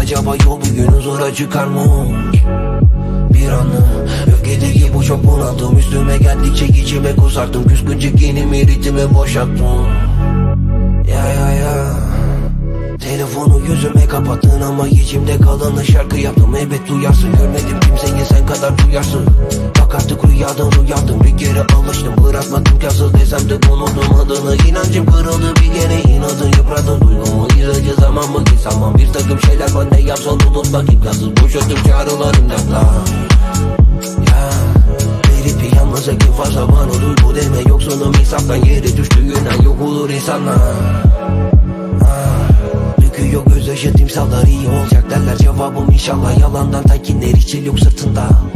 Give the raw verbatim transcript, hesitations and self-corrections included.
Acaba yol bugün huzura çıkar mı? Bir anı öfkedeki bu çok bunaldım. Üstüme geldikçe içime kusardım. Küsküncük yenimi ritmi boşalttım. Ya ya ya. Telefonu yüzüme kapattın ama içimde kalanı şarkı yaptım. Elbet duyarsın, görmedim kimseyi sen kadar duyarsın. Bak artık rüyadan uyandım, bir kere alıştım. Bırakmadım kasıl desem de unuttum adını. İnancım kırıldı bir kere, inadın yıprattın duygumu. İzleci zaman mı ki sanmam, bir takım şeyler var ne yapsan unutmak imkansız. Boş ötüm çağrılarım dertler. Ya verip yalnız ekim fazla bana duygu deme. Yoksunum insaftan yere düştüğünden yok olur insanlar. Yok göz yaşı timsallar iyi olacak derler. Cevabım inşallah yalandan, telkinler hiç el yok sırtında.